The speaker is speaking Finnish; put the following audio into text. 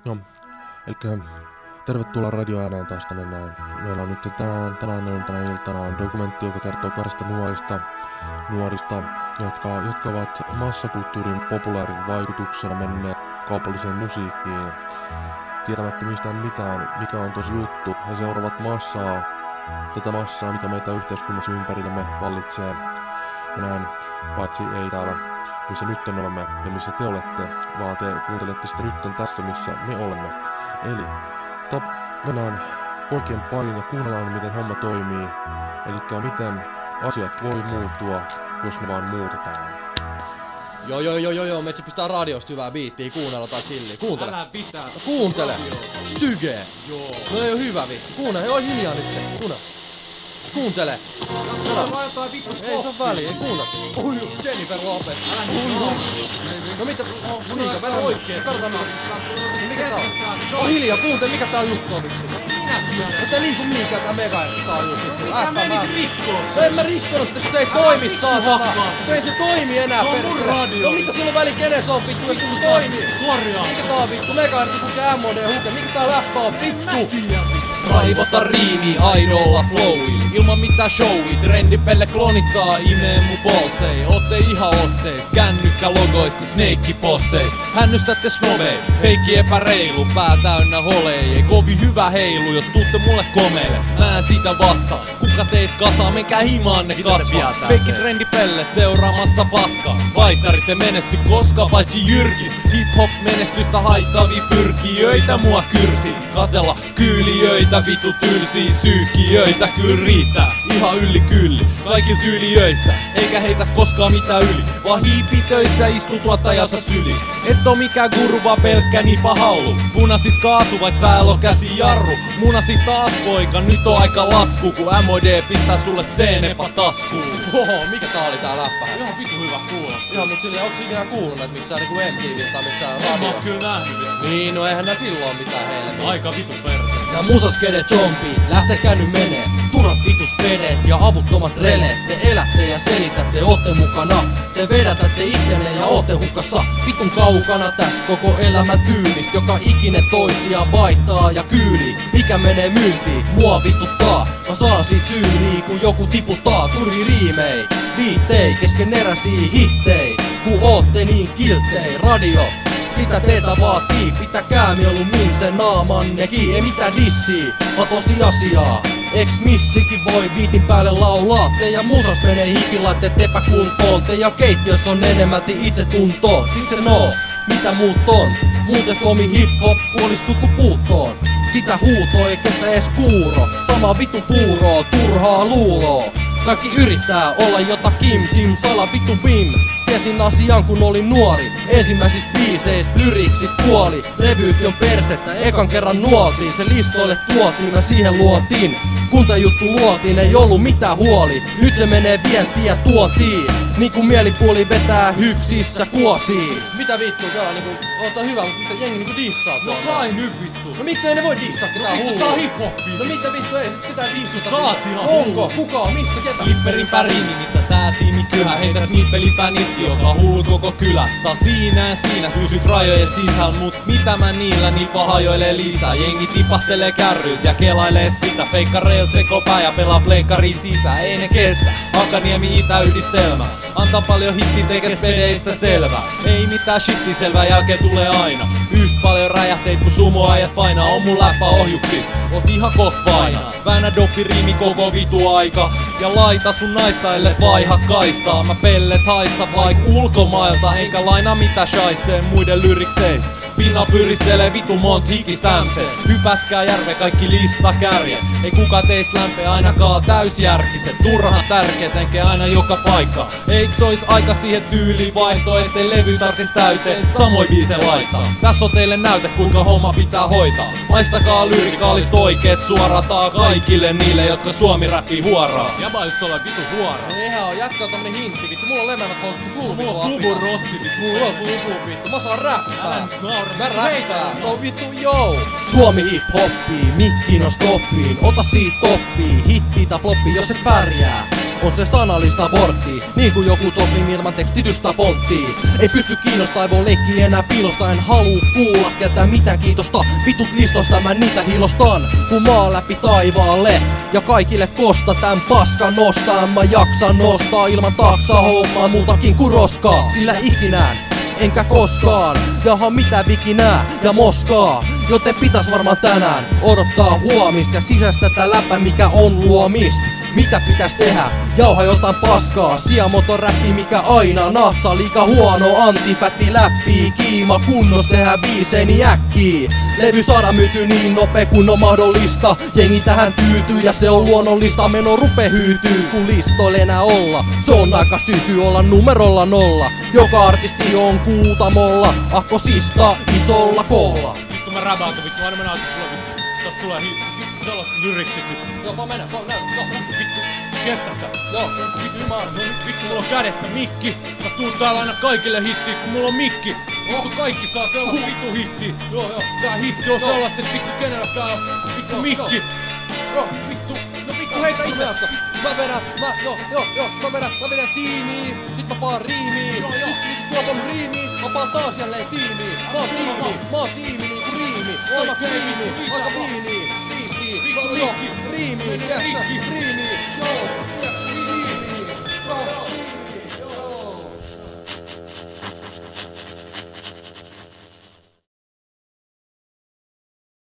Joo, elikkä tervetuloa radioääneen taas tänne näin. Meillä on nyt tänä iltana on dokumentti, joka kertoo kahdesta nuorista, jotka ovat massakulttuurin populaarin vaikutuksena menneet kaupalliseen musiikkiin. Tiedämättä mistään mitään, mikä on tosi juttu. He seuraavat tätä massaa, mikä meitä yhteiskunnassa ympärillämme vallitsee. Ja näin, paitsi ei täällä, missä nyt olemme ja missä te olette, vaan te kuuntelette sitä nyt tässä, missä me olemme. Eli mennään poikien pariin ja kuunnellaan, miten homma toimii. Elikkä miten asiat voi muuttua, jos ne vaan muutetaan. Joo, me pistää radiosta hyvää biittiä, kuunnella tai chilliä. Kuuntele. Älä pitää. No, kuuntele. Styge. Joo. No ei oo hyvä vittu. Kuuntele, joo hiljaa nyt. Kuuntele. Katsotaan jotain vittu Ei se on väliä, ei kuuntele. Oi, Jennifer Lopez. Älä niin. No mitä? Kuuntele vähän oikein. Katsotaan mikä tää on. Oh hiljaa, kuuntele mikä tää juttu on vittu. Minä tiedän. No te liiku mihinkään tää mega taajuus vittu. Mikä mä niinku rikkoo No en mä rikkonut sitä, kun se ei toimi saatana. Ei se toimi enää Se on mun perkele. radio. No mitä silloin väli kenessä on vittu, kun se toimii? Korjaa. Mikä tää on vittu? Megahertz huke MOD huke. Mikä tää läppä on vittu? Raivota riimi aidolla flowi. Ilman mitään showi. Trendipelle klonit saa imee mun bolsei. Ootte ihan osseis. Kännykkä logoista snake posseis. Hännystätte snobei. Feikki epäreilu. Pää täynnä holei. Ei kovin hyvä heilu jos tuutte mulle komeille. Mä en siitä vastaa. Kuka teit kasaa? Menkää himaanne kasvaa. Feikki trendipelle seuraamassa paskaa. Vaitarit ei menesty koska paitsi Jyrkis. Hip-hop menestystä haittavia pyrkijöitä mua kyrsi. Katella kyylijöitä, vitu tylsiä syyhkijöitä kyllä riittää. Ihan yli kylli, kaikilla tyylijöissä. Eikä heitä koskaan mitään yli, vaan hiipitöissä istu tuottajansa syli. Et oo mikään guru, vaan pelkkä nipahaulu. Punasis kaasu, vaik päällä on käsi jarru. Munasi taas poika, nyt on aika lasku. Kun MOD pistää sulle C-nepa taskuun. Oho, mikä tää oli tää läppä? Ihan vittu hyvä kuulostaa. Ihan mut silleen, onks ikinä kuullut näet missään niinku MTV tai missään En mä oo radiossa? kyllä nähnyt vittu. Niin, no eihän nää silloin mitään heille. Aika vittu perse. Ja musaskede zombie, lähtekää nyt menee. Turhat vitus vedet ja avuttomat releet. Te elätte ja selitätte, ootte mukana. Te vedätätte ittenne ja ootte hukassa. Vitun kaukana täs koko elämän tyylistä. Joka ikinen toisia vaihtaa ja kyyli. Mikä menee myyntiin, mua vituttaa. Mä saan siitä syyniä kun joku tiputtaa. Turhi riimei, viittei, keskeneräisiä hittei. Kun ootte niin kilttei, radio. Sitä teitä vaatii, pitäkää mieluummin sen naamannekin. Ei mitään dissiä, vaan tosiasiaa. Eks missikin voi biitin päälle laulaa? Teidän musas menee hikilaitteet epäkuntoon. Teidän keittiössä on enemmälti itsetuntoa. Sit se mitä muut on? Muuten Suomi hip-hop kuolis sukupuuttoon. Sitä huutoa ei kestä ees kuuro. Sama vittu puuroo, turhaa luuloo. Kaikki yrittää olla jotakin, sim sala vittu bim. Tiesin asian kun olin nuori. Ensimmäisistä biiseistä lyriksit kuoli. Levyyt on persettä, ekan kerran nuoltiin. Se listoille tuotiin, mä siihen luotiin. Kun tää juttu luotiin, ei ollut mitään huoli. Nyt se menee vientiin ja tuotiin. Niinku mielipuoli vetää hyksissä kuosiin. Mitä vittu, täällä niinku, oota hyvä, mutta mitä jengi niinku dissaa No tuolla? kai nyt vittu. No miksei ne voi dissaa ketään Vittu hullua? tää on hip-hoppia. No mitä vittu, ei ketään dissata. Saat ihan Onko? hullu. Kuka? Mistä? Ketä? Flipperin pärini, mitä tää tiimi kyhä. Heitä snippelipään iski, joka hullu koko kylästä. Siinä pysyt rajojen sisällä. Mut mitä mä niillä nipa hajoilee lisää. Jengi tipahtelee kärryt ja kelailee sitä. Feikka rail sekopää ja pelaa pleikkari sisään. Ei ne kestä, Hakaniemi Itä-yhdistelmä. Antaa paljon hitti tekes vedeistä selvää. Ei mitään shitti selvää, jälkeen tulee aina. Yht paljon räjähteet kun sumoajat painaa. On mun läppä ohjuksis, oot ihan koht painaa. Väännä doppiriimi koko vitu aika. Ja laita sun naista ellei vaiha kaistaa. Mä pellet haista vaik ulkomailta. Enkä laina mitä shaisee muiden lyrikseistä. Pinna pyristelee vitu mont hikistämseen. Hypäskää järve kaikki lista kärje. Ei kuka teistä lämpeä ainakaan täysjärkiset. Turha tärkeet enkä aina joka paikka. Eiks ois aika siihen tyyliin vaihto, ettei levy tarvis täyteen samoin biise laittaa. Tässä on teille näyte kuinka homma pitää hoitaa. Maistakaa lyrikaalista oikeet suorataa kaikille niille jotka suomi räppii huoraa. Jäbä just tuolla vittu huora. No eihän oo, jatkaa tommonen hintti vittu. Mulla on lemänät housut kuin fluvi. Mulla on fluvun rotsi vittu. Mulla on fluvu vittu. Mä saan räppää. Älä nyt naura. Mä räppään. No vittu joo. Suomi hip-hoppii, mikkiin on stoppiin. Ota siitä toppii, hitti tai floppi jos et pärjää. on se sanallista aborttia. Niin kuin joku sopii ilman tekstitystä fonttia. Ei pysty kiinnostaa, ei voi leikkiä enää piilosta. En haluu kuulla keltä mitään kiitosta. Vitut listosta mä niitä hiilostan, kun maa läpi taivaalle. Ja kaikille kosta tän paskan nostaa. Mä jaksan nostaa ilman taksaa hommaa muutakin kuin roskaa. Sillä ikinään enkä koskaan jaha mitä vikinää ja moskaa. Joten pitäis varmaan tänään odottaa huomista ja sisäistä läppä mikä on luomista. Mitä pitäis tehdä? Jauha jotain paskaa. Siamoton räppi mikä aina natsaa. Liika huono antifätti läppii. Kiima kunnos tehdä biiseeni äkkii. Levy saada myyty niin nopea kun on mahdollista. Jengi tähän tyytyy ja se on luonnollista. Meno rupe hyytyy kun listoille enää olla. Se on aika sytyy olla numerolla 0. Joka artisti on kuutamolla. Akkosista isolla koolla. Vittu mä räväytän vittu, aina mä näytän sulla vittu. Tosta tulee sellaiset lyriksit vittu. Joo, vaan mennä. Vittu, kestät sä? Joo, vittu mä oon. Vittu mulla on kädessä mikki. Mä tuun täällä aina kaikille hittiin, kun mulla on mikki. Vittu kaikki saa sellaista vittu hittiä. Joo. Tää hitti on sellaista, et vittu kenelläkään on vittu mikki. Joo. Vittu, no vittu heitä itse. Mä vedän tiimiin, sit mä paan riimiin. Sit kun mä paan riimiin, mä paan taas jälleen tiimiin. Mä oon tiimi niinku riimi. Sama kuin riimi, aika viiniin, siistiin. Riimiin, tiiäksä, riimiin, joo.